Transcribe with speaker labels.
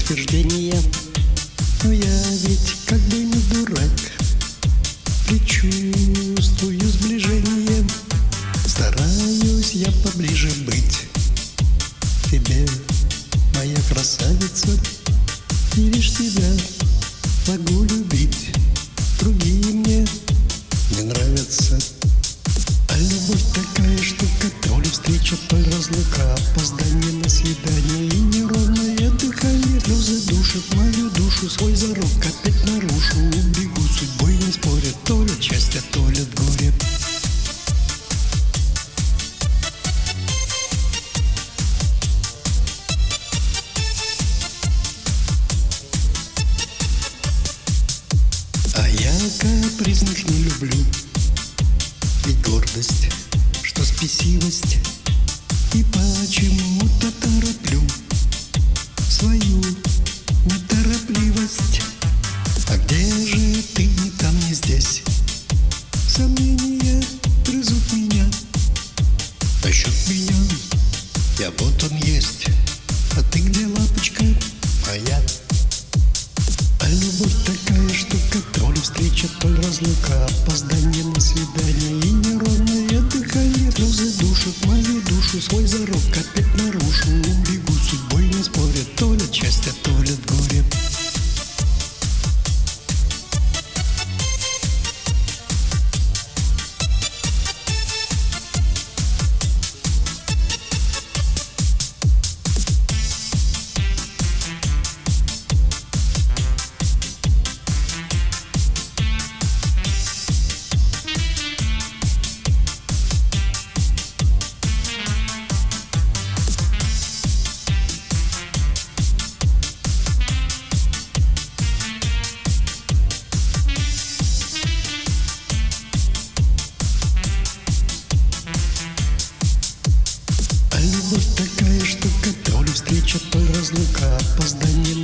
Speaker 1: утверждения. Но я ведь как бы не дурак, предчувствую сближение. Стараюсь я поближе быть к тебе, моя красавица, и лишь тебя могу любить. Другие мне не нравятся. А любовь такая штука, то ли встреча, то ли разлука, опоздание на свидание и неровное дыхание. Слезы душат мою душу, свой зарок опять нарушу. Убегу судьбой, не спорят, то ли счастье, то ли горе. А я капризных не люблю, ведь гордость, что спесивость, и почему-то тороплю свою неторопливость. А где же ты, не там, не здесь? Сомнения грызут меня, тащут меня, я вот он есть. А ты где, лапочка моя? А любовь такая штука, то ли встреча, то ли разлука, опоздание на свидание и неровное дыхание. Слезы душат мою душу, свой зарок опять нарушу. Убегу судьбой, не спорят, то ли счастье, то ли горе. Любовь такая штука, то ли встреча, то ли разлука, опоздание